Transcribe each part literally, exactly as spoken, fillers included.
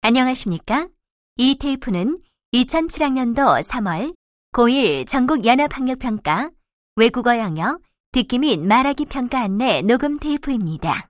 안녕하십니까? 이 테이프는 이천칠 학년도 삼월 고일 전국 연합학력평가 외국어 영역 듣기 및 말하기 평가 안내 녹음 테이프입니다.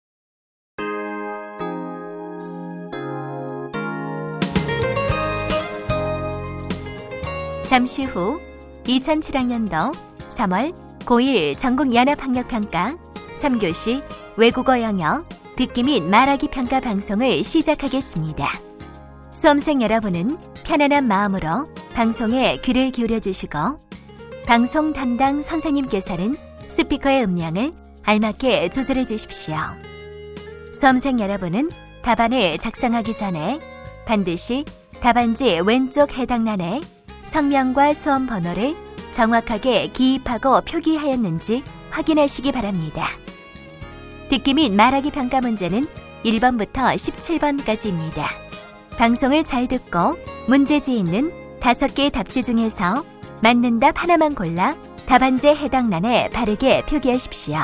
잠시 후 이천칠 학년도 삼월 고일 전국 연합학력평가 삼 교시 외국어 영역 듣기 및 말하기 평가 방송을 시작하겠습니다. 수험생 여러분은 편안한 마음으로 방송에 귀를 기울여 주시고 방송 담당 선생님께서는 스피커의 음량을 알맞게 조절해 주십시오. 수험생 여러분은 답안을 작성하기 전에 반드시 답안지 왼쪽 해당란에 성명과 수험 번호를 정확하게 기입하고 표기하였는지 확인하시기 바랍니다. 듣기 및 말하기 평가 문제는 일 번부터 십칠 번까지입니다. 방송을 잘 듣고 문제지에 있는 다섯 개의 답지 중에서 맞는 답 하나만 골라 답안지에 해당란에 바르게 표기하십시오.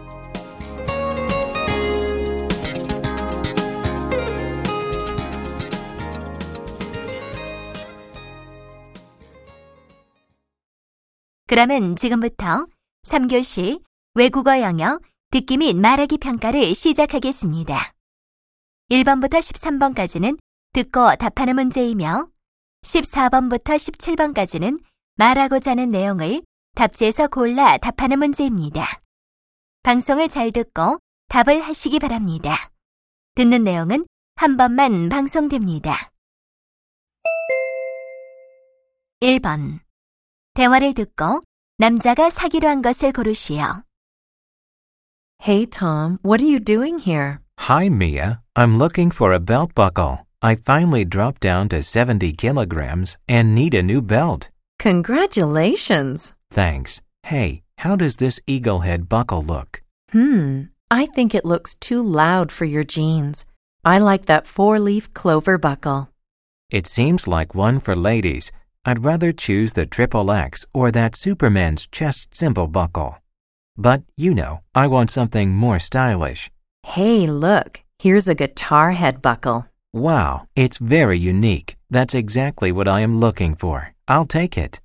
그러면 지금부터 삼 교시 외국어 영역 듣기 및 말하기 평가를 시작하겠습니다. 일 번부터 십삼 번까지는 듣고 답하는 문제이며 십사 번부터 십칠 번까지는 말하고자 하는 내용을 답지에서 골라 답하는 문제입니다. 방송을 잘 듣고 답을 하시기 바랍니다. 듣는 내용은 한 번만 방송됩니다. 일 번. 대화를 듣고 남자가 사기로 한 것을 고르시오. Hey, Tom, what are you doing here? Hi, Mia. I'm looking for a belt buckle. I finally dropped down to seventy kilograms and need a new belt. Congratulations. Thanks. Hey, how does this eagle head buckle look? Hmm, I think it looks too loud for your jeans. I like that four-leaf clover buckle. It seems like one for ladies. I'd rather choose the triple X or that Superman's chest symbol buckle. But, you know, I want something more stylish. Hey, look, here's a guitar head buckle. Wow, it's very unique. That's exactly what I am looking for. I'll take it.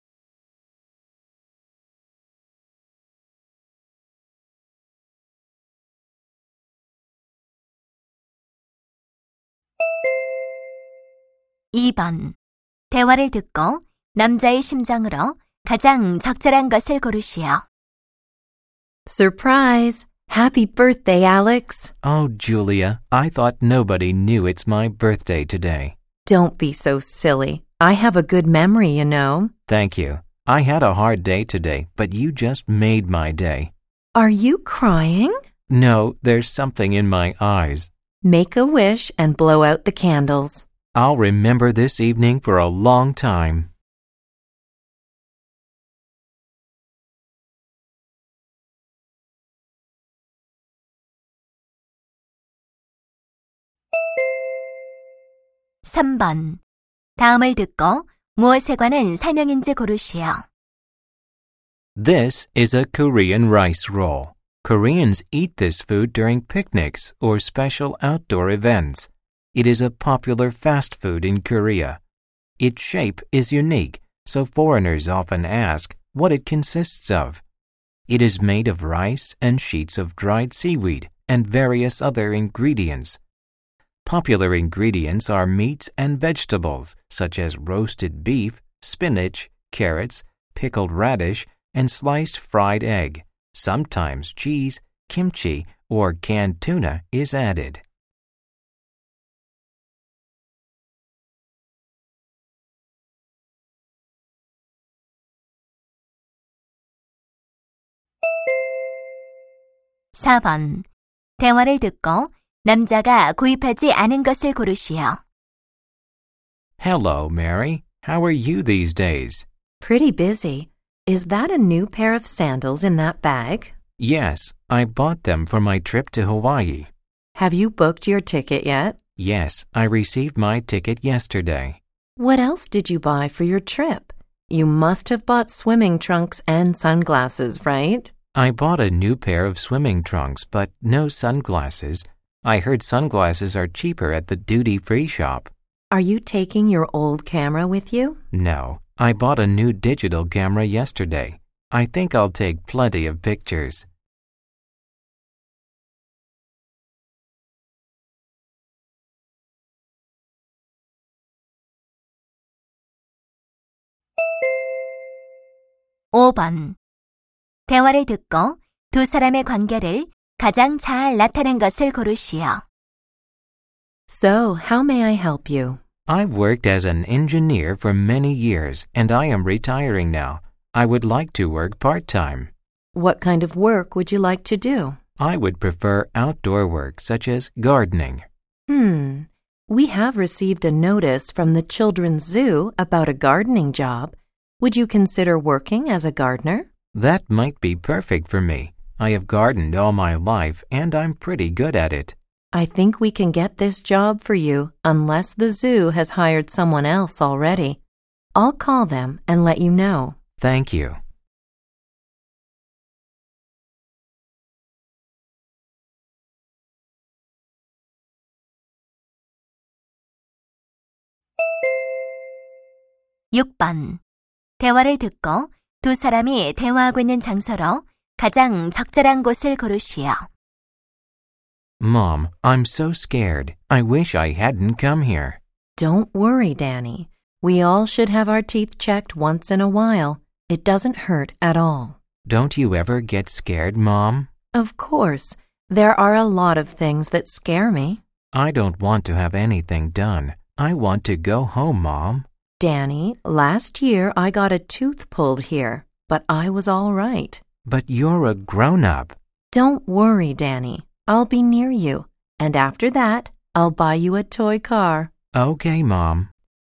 이 번. 대화를 듣고 남자의 심정으로 가장 적절한 것을 고르시오. Surprise! Happy birthday, Alex. Oh, Julia, I thought nobody knew it's my birthday today. Don't be so silly. I have a good memory, you know. Thank you. I had a hard day today, but you just made my day. Are you crying? No, there's something in my eyes. Make a wish and blow out the candles. I'll remember this evening for a long time. 삼 번. 다음을 듣고 무엇에 관한 설명인지 고르시오. This is a Korean rice roll. Koreans eat this food during picnics or special outdoor events. It is a popular fast food in Korea. Its shape is unique, so foreigners often ask what it consists of. It is made of rice and sheets of dried seaweed and various other ingredients. Popular ingredients are meats and vegetables such as roasted beef, spinach, carrots, pickled radish, and sliced fried egg. Sometimes cheese, kimchi, or canned tuna is added. 사 번. 대화를 듣고 남자가 구입하지 않은 것을 고르시오. Hello, Mary. How are you these days? Pretty busy. Is that a new pair of sandals in that bag? Yes, I bought them for my trip to Hawaii. Have you booked your ticket yet? Yes, I received my ticket yesterday. What else did you buy for your trip? You must have bought swimming trunks and sunglasses, right? I bought a new pair of swimming trunks, but no sunglasses. I heard sunglasses are cheaper at the duty-free shop. Are you taking your old camera with you? No, I bought a new digital camera yesterday. I think I'll take plenty of pictures. 오 번. 대화를 듣고 두 사람의 관계를 가장 잘 나타낸 것을 고르시오. So, how may I help you? I've worked as an engineer for many years and I am retiring now. I would like to work part-time. What kind of work would you like to do? I would prefer outdoor work such as gardening. Hmm. We have received a notice from the Children's Zoo about a gardening job. Would you consider working as a gardener? That might be perfect for me. I have gardened all my life and I'm pretty good at it. I think we can get this job for you unless the zoo has hired someone else already. I'll call them and let you know. Thank you. 육 번. 대화를 듣고 두 사람이 대화하고 있는 장소로 가장 적절한 곳을 고르시오. Mom, I'm so scared. I wish I hadn't come here. Don't worry, Danny. We all should have our teeth checked once in a while. It doesn't hurt at all. Don't you ever get scared, Mom? Of course. There are a lot of things that scare me. I don't want to have anything done. I want to go home, Mom. Danny, last year I got a tooth pulled here, but I was all right. But you're a grown-up. Don't worry, Danny. I'll be near you, and after that, I'll buy you a toy car. Okay, Mom.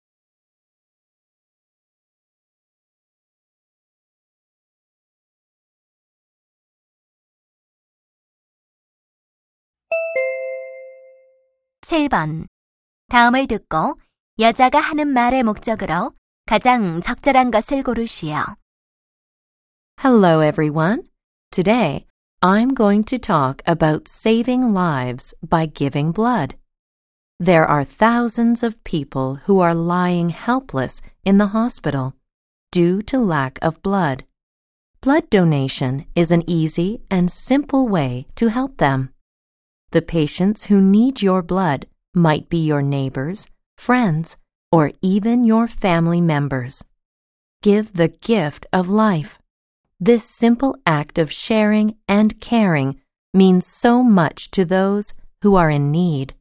칠 번. 다음을 듣고 여자가 하는 말의 목적으로 가장 적절한 것을 고르시오. Hello, everyone. Today, I'm going to talk about saving lives by giving blood. There are thousands of people who are lying helpless in the hospital due to lack of blood. Blood donation is an easy and simple way to help them. The patients who need your blood might be your neighbors, friends, or even your family members. Give the gift of life. This simple act of sharing and caring means so much to those who are in need.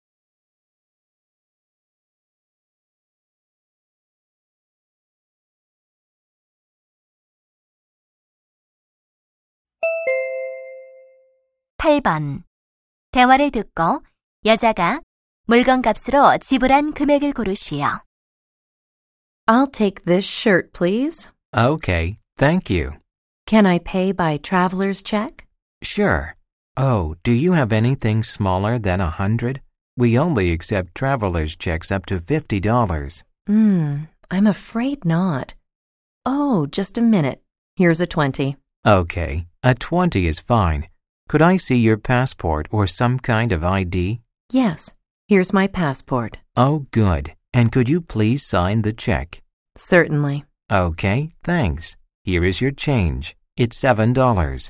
팔 번. 대화를 듣고 여자가 물건값으로 지불한 금액을 고르시오. I'll take this shirt, please. Okay, thank you. Can I pay by traveler's check? Sure. Oh, do you have anything smaller than a hundred? We only accept traveler's checks up to fifty dollars. Hmm, I'm afraid not. Oh, just a minute. Here's a twenty. Okay, a twenty is fine. Could I see your passport or some kind of I D? Yes, here's my passport. Oh, good. And could you please sign the check? Certainly. Okay, thanks. Here is your change. It's seven dollars.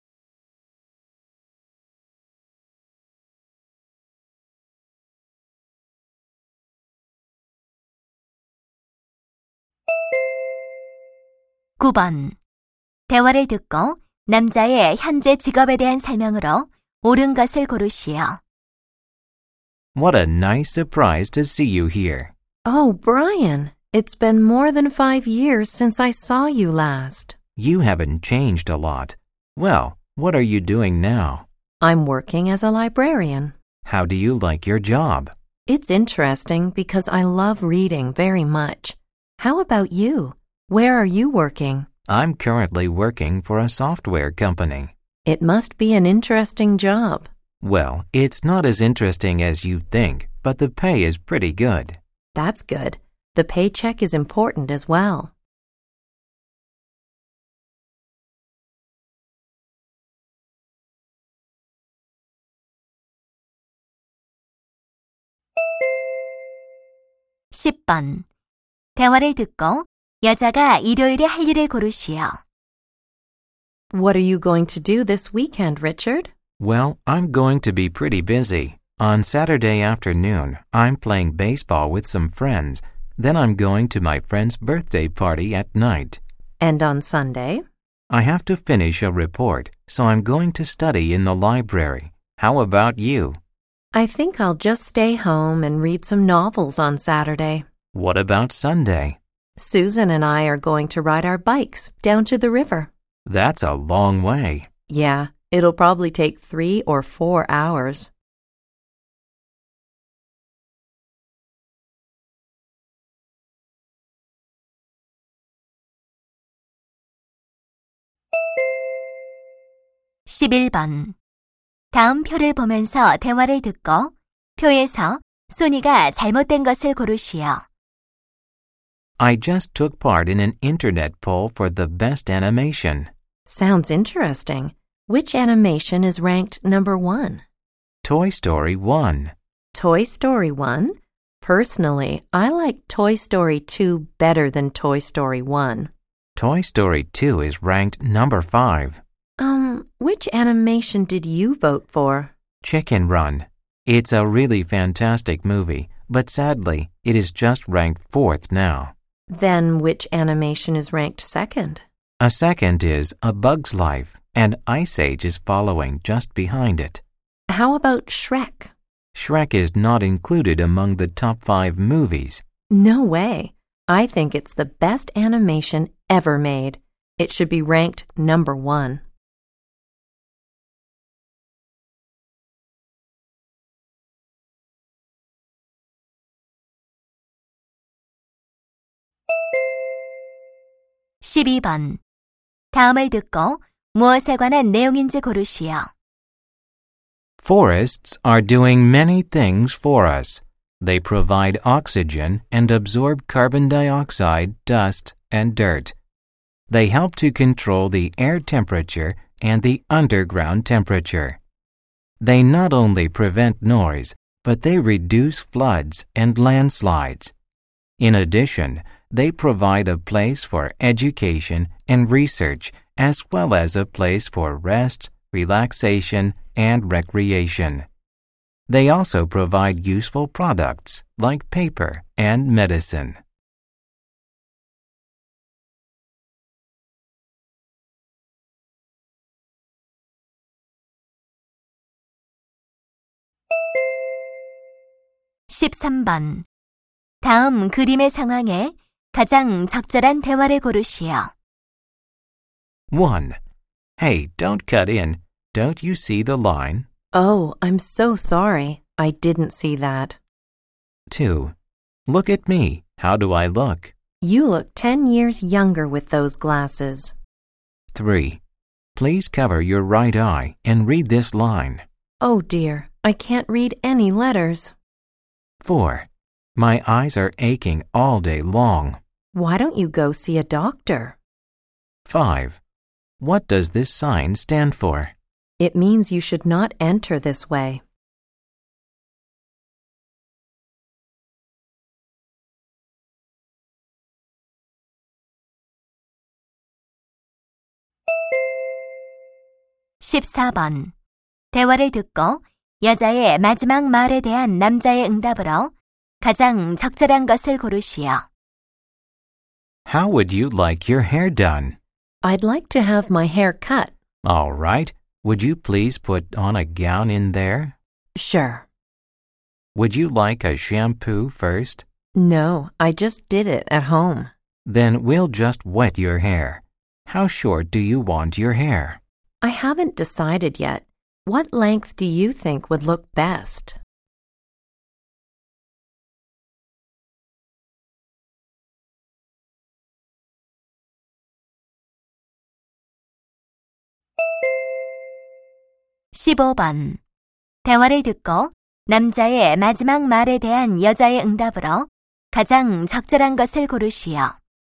구 번. 대화를 듣고 남자의 현재 직업에 대한 설명으로 옳은 것을 고르시오. What a nice surprise to see you here. Oh, Brian, it's been more than five years since I saw you last. You haven't changed a lot. Well, what are you doing now? I'm working as a librarian. How do you like your job? It's interesting because I love reading very much. How about you? Where are you working? I'm currently working for a software company. It must be an interesting job. Well, it's not as interesting as you think, but the pay is pretty good. That's good. The paycheck is important as well. 십 번. 대화를 듣고 여자가 일요일에 할 일을 고르시오. What are you going to do this weekend, Richard? Well, I'm going to be pretty busy. On Saturday afternoon, I'm playing baseball with some friends. Then I'm going to my friend's birthday party at night. And on Sunday? I have to finish a report, so I'm going to study in the library. How about you? I think I'll just stay home and read some novels on Saturday. What about Sunday? Susan and I are going to ride our bikes down to the river. That's a long way. Yeah, it'll probably take three or four hours. 십일 번. 다음 표를 보면서 대화를 듣고 표에서 소니가 잘못된 것을 고르시오. I just took part in an internet poll for the best animation. Sounds interesting. Which animation is ranked number one? Toy Story one. Toy Story one? Personally, I like Toy Story two better than Toy Story one. Toy Story two is ranked number five. Um, which animation did you vote for? Chicken Run. It's a really fantastic movie, but sadly, it is just ranked fourth now. Then which animation is ranked second? A second is A Bug's Life, and Ice Age is following just behind it. How about Shrek? Shrek is not included among the top five movies. No way. I think it's the best animation ever made. It should be ranked number one. 십이 번. 다음을 듣고 무엇에 관한 내용인지 고르시오. Forests are doing many things for us. They provide oxygen and absorb carbon dioxide, dust, and dirt. They help to control the air temperature and the underground temperature. They not only prevent noise, but they reduce floods and landslides. In addition, they provide a place for education and research as well as a place for rest, relaxation, and recreation. They also provide useful products like paper and medicine. 십삼 번. 다음 그림의 상황에 가장 적절한 대화를 고르시오. one. Hey, don't cut in. Don't you see the line? Oh, I'm so sorry. I didn't see that. two. Look at me. How do I look? You look ten years younger with those glasses. three. Please cover your right eye and read this line. Oh dear, I can't read any letters. four. My eyes are aching all day long. Why don't you go see a doctor? five. What does this sign stand for? It means you should not enter this way. 십사 번. 대화를 듣고 여자의 마지막 말에 대한 남자의 응답으로 가장 적절한 것을 고르시오. How would you like your hair done? I'd like to have my hair cut. All right. Would you please put on a gown in there? Sure. Would you like a shampoo first? No, I just did it at home. Then we'll just wet your hair. How short do you want your hair? I haven't decided yet. What length do you think would look best? 십오 번. 대화를 듣고 남자의 마지막 말에 대한 여자의 응답으로 가장 적절한 것을 고르시오.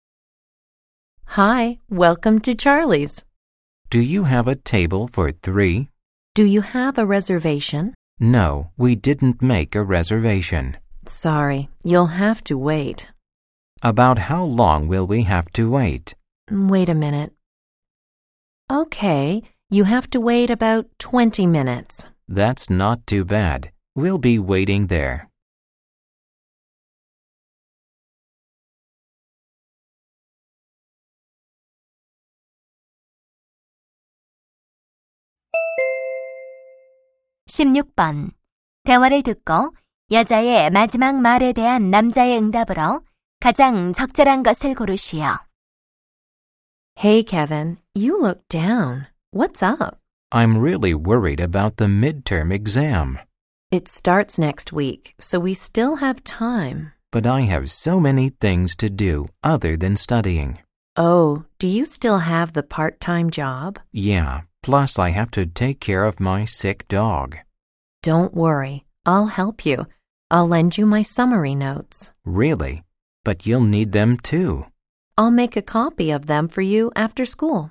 Hi, welcome to Charlie's. Do you have a table for three? Do you have a reservation? No, we didn't make a reservation. Sorry, you'll have to wait. About how long will we have to wait? Wait a minute. Okay, you have to wait about twenty minutes. That's not too bad. We'll be waiting there. 십육 번. 대화를 듣고 여자의 마지막 말에 대한 남자의 응답으로 가장 적절한 것을 고르시오. Hey, Kevin, you look down. What's up? I'm really worried about the midterm exam. It starts next week, so we still have time. But I have so many things to do other than studying. Oh, do you still have the part-time job? Yeah, plus I have to take care of my sick dog. Don't worry, I'll help you. I'll lend you my summary notes. Really? But you'll need them too. I'll make a copy of them for you after school.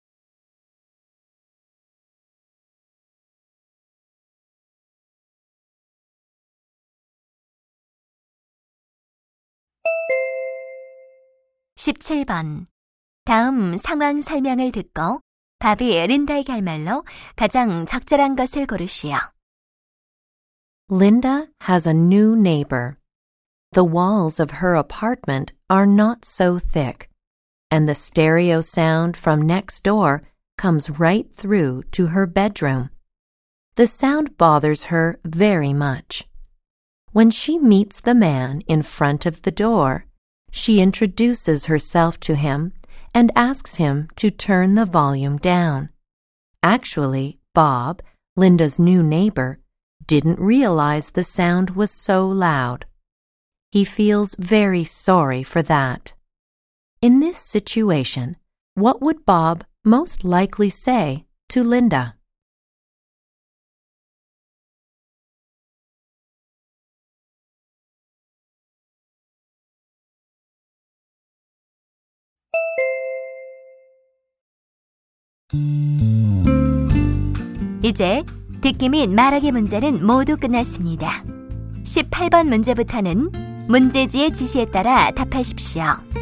십칠 번. 다음 상황 설명을 듣고 밥이 린다에게 할 말로 가장 적절한 것을 고르시오. Linda has a new neighbor. The walls of her apartment are not so thick, and the stereo sound from next door comes right through to her bedroom. The sound bothers her very much. When she meets the man in front of the door, she introduces herself to him and asks him to turn the volume down. Actually, Bob, Linda's new neighbor, didn't realize the sound was so loud. He feels very sorry for that. In this situation, what would Bob most likely say to Linda? 이제 듣기 및 말하기 문제는 모두 끝났습니다. 십팔 번 문제부터는 문제지의 지시에 따라 답하십시오.